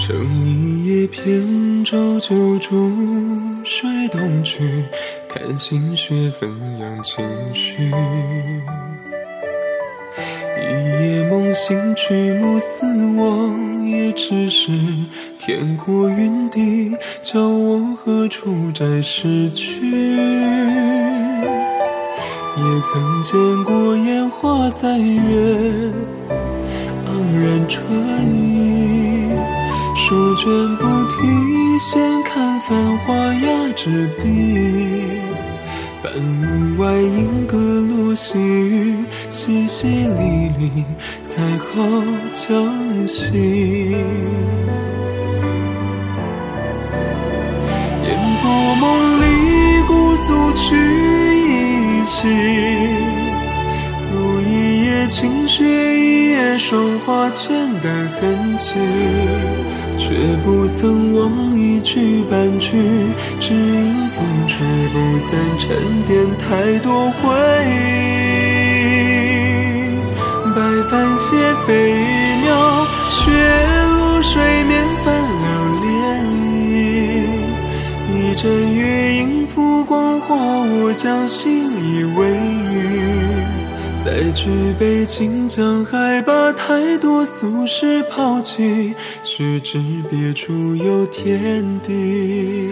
乘一叶扁舟，酒竹水东去，看新雪纷扬情绪。一夜梦醒，曲目似往，也只是天过云低，叫我何处再失去。也曾见过烟花三月，盎然春意，书卷不提，闲看繁华雅之地。半屋外莺歌落细雨，淅淅沥沥，才好将息。烟波梦里，姑苏曲一起，如一夜清雪，一夜霜华，浅淡痕迹。却不曾忘一句半句，只因风吹不散，沉淀太多回忆。白帆斜飞鸟，雪落水面翻了涟漪。一阵月影浮光华，我将心意为雨。再举杯清江海，把太多俗事抛弃，须知别处有天地。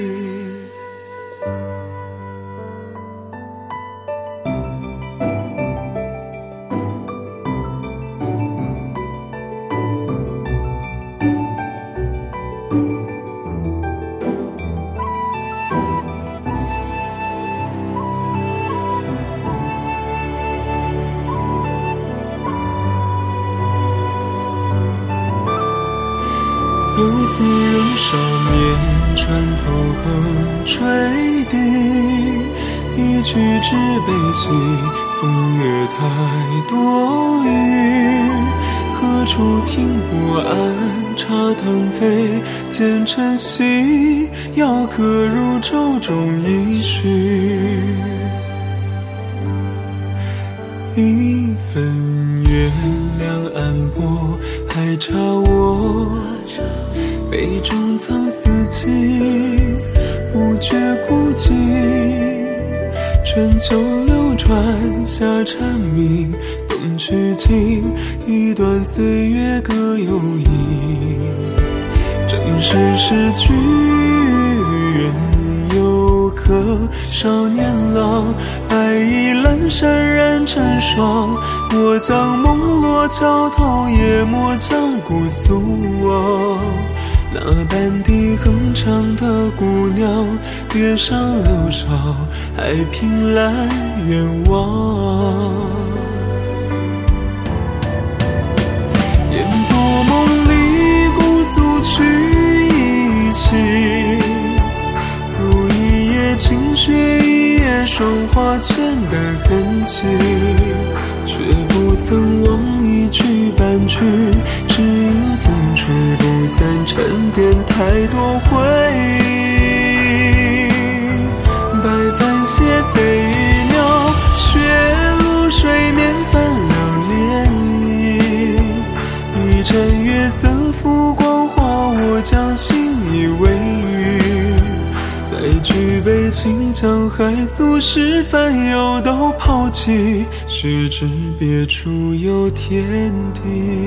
游子仍少年，船头横垂笛，一曲只悲喜，风月太多雨。何处听波岸，茶腾飞，见晨曦，遥客如舟中一绪。一分月亮岸波，还差我杯中藏四季，不觉孤寂。春秋流转，夏蝉鸣，冬去尽，一段岁月各有意。正是诗句远游客，少年郎，白衣阑珊染成霜。我将梦落桥头，也莫将姑苏忘。那半笛哼唱的姑娘，月上柳梢，还凭栏远望。烟波梦里，姑苏曲一起，如一夜清雪，一夜霜华，浅淡痕迹。却不曾忘一句半句，只因风吹不散，沉淀太多回忆。白帆斜飞鸟，雪落水面翻了涟漪。一阵月色浮光华，我将心意为雨。再举杯清江海，俗世烦忧都抛弃，须知别处有天地。